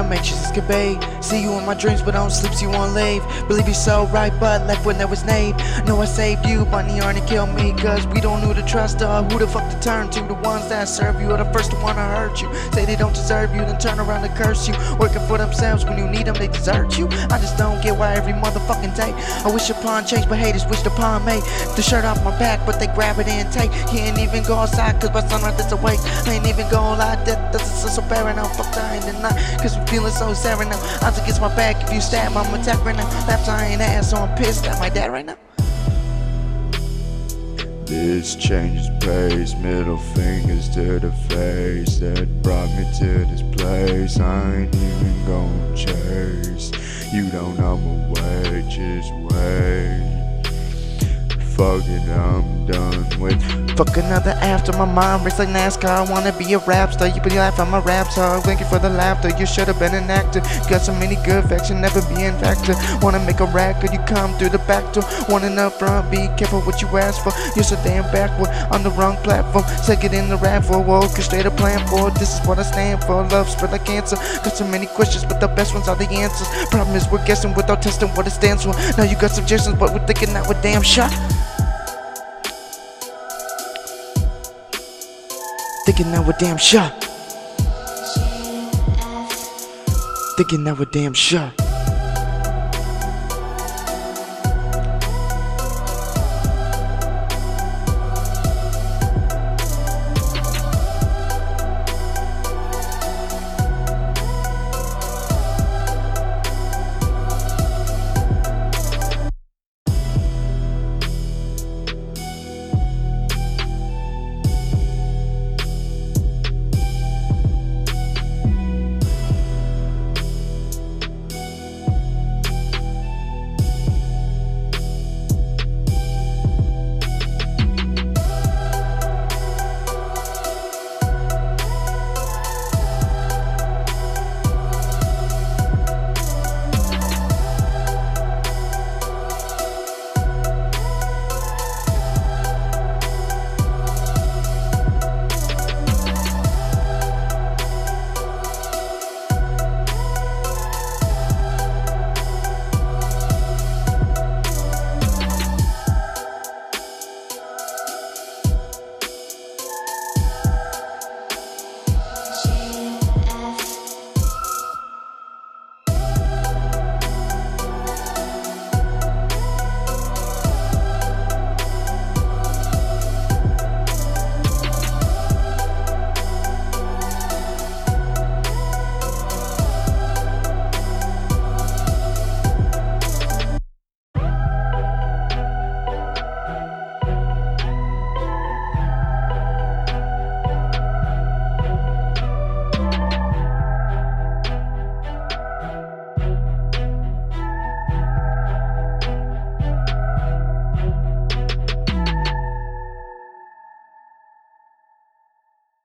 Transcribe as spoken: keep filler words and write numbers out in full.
I'm anxious as can be. See you in my dreams, but I don't sleep, so you won't leave. Believe you're so right, but left when there was need. Know I saved you, but you aren't to kill me. Cause we don't know who to trust or who the fuck to turn to. The ones that serve you are the first to wanna hurt you. Say they don't deserve you, then turn around and curse you. Working for themselves when you need them, they desert you. I just don't get why every motherfucking day I wish upon change, but haters wish upon me. The shirt off my back, but they grab it and take. He ain't even go outside, cause by sunrise it's awake. I ain't even gonna lie, death doesn't so barren now. Fuck dying tonight, cause I'm feeling so sad right now. Odds against my back, if you stab, I'm attack right now. Laps I ain't ass, so I'm pissed at my dad right now. This changes pace, middle fingers to the face that brought me to this place. I ain't even gonna chase. You don't know my way, just wait. Fuck it, I'm done with. Fuck another after, my mind race like NASCAR. I wanna be a rap star, you be life, I'm a rap star. Thank you for the laughter, you should've been an actor. Got so many good facts, you never be in factor. Wanna make a record, you come through the back door. Wanting up front, be careful what you ask for. You're so damn backward, on the wrong platform. Take it in the rap for, orchestrate a plan for. This is what I stand for, love spread like cancer. Got so many questions, but the best ones are the answers. Problem is we're guessing without testing what it stands for. Now you got suggestions, but we're thinking that we're damn shot. Thinking that we're damn sure. Thinking that we're damn sure.